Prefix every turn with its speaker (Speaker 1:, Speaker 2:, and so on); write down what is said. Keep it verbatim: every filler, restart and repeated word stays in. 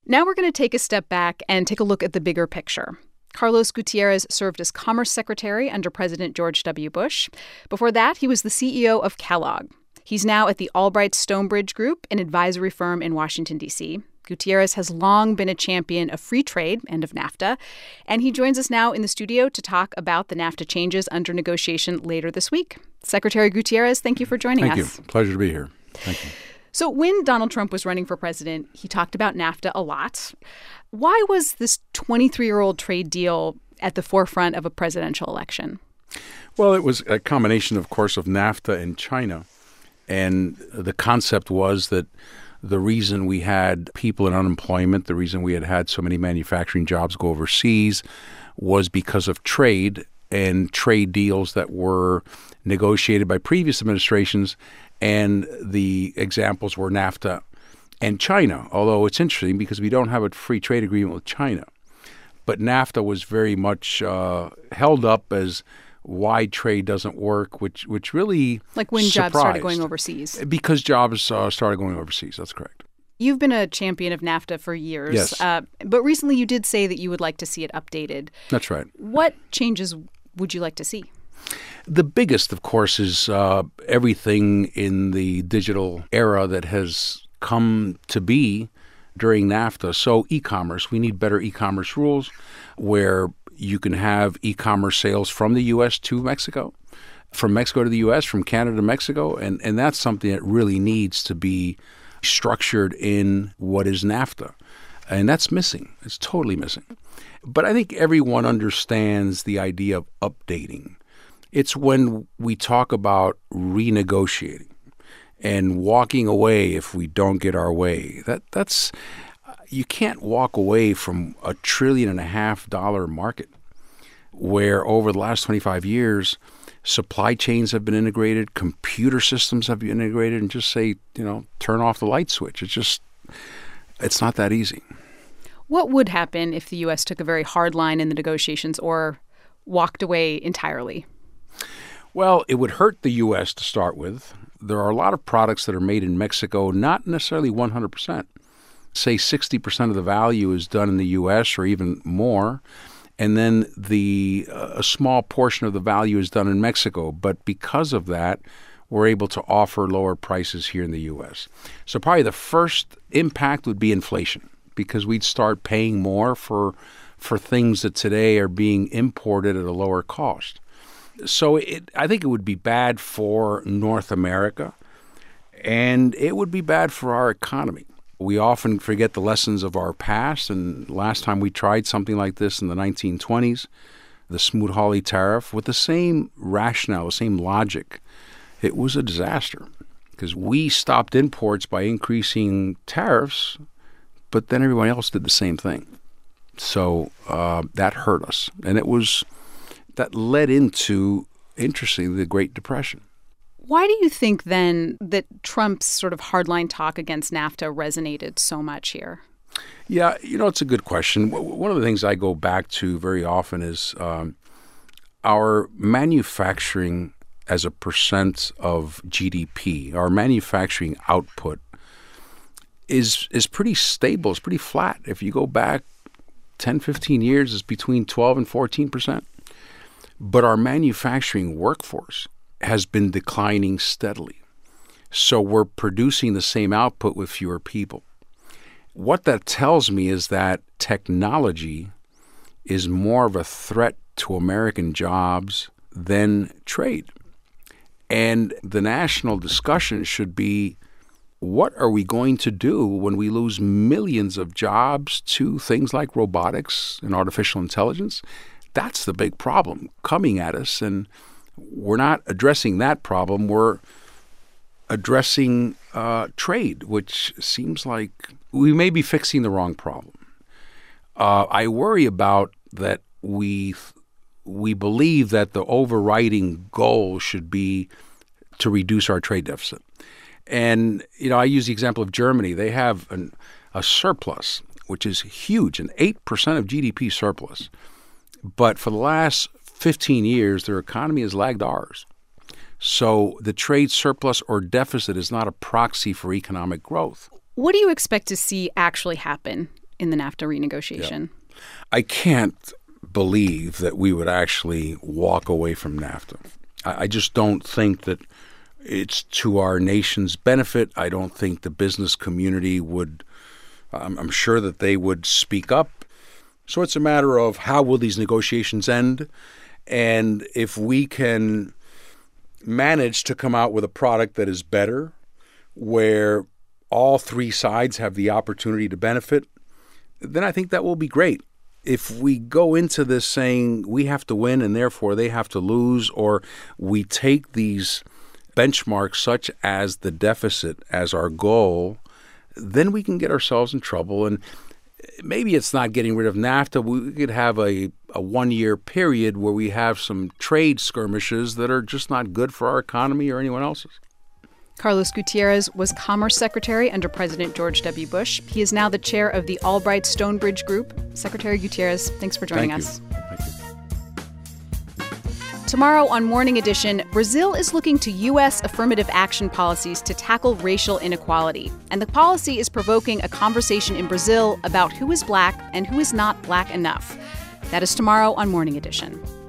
Speaker 1: Now we're going to take a step back and take a look at the bigger picture. Carlos Gutierrez served as Commerce Secretary under President George W. Bush. Before that, he was the C E O of Kellogg. He's now at the Albright Stonebridge Group, an advisory firm in Washington, D C Gutierrez has long been a champion of free trade and of NAFTA, and he joins us now in the studio to talk about the NAFTA changes under negotiation later this week. Secretary Gutierrez, thank you for joining
Speaker 2: thank
Speaker 1: us.
Speaker 2: Thank you. Pleasure to be here. Thank you.
Speaker 1: So when Donald Trump was running for president, he talked about NAFTA a lot. Why was this twenty-three-year-old trade deal at the forefront of a presidential election?
Speaker 2: Well, it was a combination, of course, of NAFTA and China. And the concept was that the reason we had people in unemployment, the reason we had had so many manufacturing jobs go overseas was because of trade and trade deals that were negotiated by previous administrations. And the examples were NAFTA and China, although it's interesting because we don't have a free trade agreement with China. But NAFTA was very much uh, held up as why trade doesn't work, which which really
Speaker 1: Like when
Speaker 2: surprised.
Speaker 1: jobs started going overseas.
Speaker 2: Because jobs uh, started going overseas, that's correct.
Speaker 1: You've been a champion of NAFTA for years.
Speaker 2: Yes.
Speaker 1: Uh, but recently you did say that you would like to see it updated.
Speaker 2: That's right.
Speaker 1: What changes would you like to see?
Speaker 2: The biggest, of course, is uh, everything in the digital era that has come to be during NAFTA. So e-commerce, we need better e-commerce rules where you can have e-commerce sales from the U S to Mexico, from Mexico to the U S, from Canada to Mexico. And, and that's something that really needs to be structured in what is NAFTA. And that's missing. It's totally missing. But I think everyone understands the idea of updating. It's when we talk about renegotiating and walking away if we don't get our way. That that's you can't walk away from a trillion and a half dollar market where over the last twenty-five years, supply chains have been integrated, computer systems have been integrated, and just say, you know, turn off the light switch. It's just, it's not that easy.
Speaker 1: What would happen if the U S took a very hard line in the negotiations or walked away entirely?
Speaker 2: Well, it would hurt the U S to start with. There are a lot of products that are made in Mexico, not necessarily one hundred percent. Say sixty percent of the value is done in the U S or even more. And then the uh, a small portion of the value is done in Mexico. But because of that, we're able to offer lower prices here in the U S. So probably the first impact would be inflation, because we'd start paying more for for things that today are being imported at a lower cost. So it, I think it would be bad for North America, and it would be bad for our economy. We often forget the lessons of our past, and last time we tried something like this in the nineteen twenties, the Smoot-Hawley tariff, with the same rationale, the same logic, it was a disaster because we stopped imports by increasing tariffs, but then everyone else did the same thing. So uh, that hurt us, and it was that led into, interestingly, the Great Depression.
Speaker 1: Why do you think, then, that Trump's sort of hardline talk against NAFTA resonated so much here?
Speaker 2: Yeah, you know, it's a good question. One of the things I go back to very often is um, our manufacturing as a percent of G D P, our manufacturing output is is pretty stable. It's pretty flat. If you go back ten, fifteen years, it's between twelve and fourteen percent. But our manufacturing workforce has been declining steadily. So we're producing the same output with fewer people. What that tells me is that technology is more of a threat to American jobs than trade. And the national discussion should be, what are we going to do when we lose millions of jobs to things like robotics and artificial intelligence? That's the big problem coming at us, and we're not addressing that problem. We're addressing uh, trade, which seems like we may be fixing the wrong problem. Uh, I worry about that we we believe that the overriding goal should be to reduce our trade deficit. And, you know, I use the example of Germany. They have an, a surplus, which is huge, an eight percent of G D P surplus. But for the last fifteen years, their economy has lagged ours. So the trade surplus or deficit is not a proxy for economic growth.
Speaker 1: What do you expect to see actually happen in the NAFTA renegotiation.
Speaker 2: Yeah. I can't believe that we would actually walk away from NAFTA. I, I just don't think that it's to our nation's benefit. I don't think the business community would, I'm, I'm sure that they would speak up. So it's a matter of how will these negotiations end? And if we can manage to come out with a product that is better, where all three sides have the opportunity to benefit, then I think that will be great. If we go into this saying we have to win and therefore they have to lose, or we take these benchmarks such as the deficit as our goal, then we can get ourselves in trouble. And maybe it's not getting rid of NAFTA. We could have a, a one-year period where we have some trade skirmishes that are just not good for our economy or anyone else's.
Speaker 1: Carlos Gutierrez was Commerce Secretary under President George W. Bush. He is now the chair of the Albright Stonebridge Group. Secretary Gutierrez, thanks for joining
Speaker 2: Thank
Speaker 1: us.
Speaker 2: You. Thank you.
Speaker 1: Tomorrow on Morning Edition, Brazil is looking to U S affirmative action policies to tackle racial inequality. And the policy is provoking a conversation in Brazil about who is black and who is not black enough. That is tomorrow on Morning Edition.